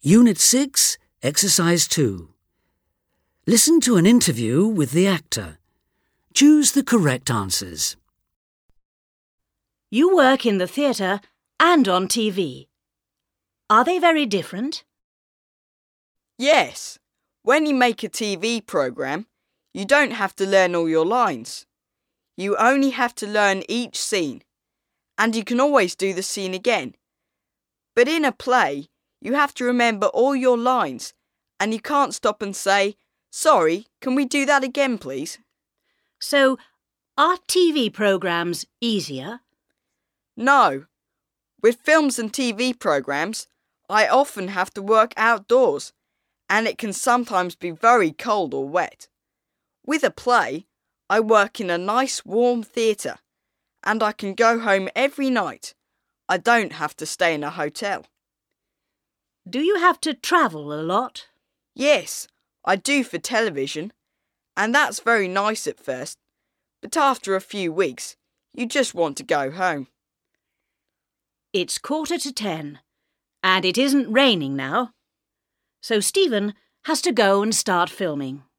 Unit 6, Exercise 2. Listen to an interview with the actor. Choose the correct answers. You work in the theatre and on TV. Are they very different? Yes. When you make a TV programme, you don't have to learn all your lines. You only have to learn each scene, and you can always do the scene again. But in a play, you have to remember all your lines, and you can't stop and say, "Sorry, can we do that again, please?" So, are TV programmes easier? No. With films and TV programmes, I often have to work outdoors, and it can sometimes be very cold or wet. With a play, I work in a nice warm theatre, and I can go home every night. I don't have to stay in a hotel. Do you have to travel a lot? Yes, I do for television, and that's very nice at first, but after a few weeks, you just want to go home. It's 10:15, and it isn't raining now. So Stephen has to go and start filming.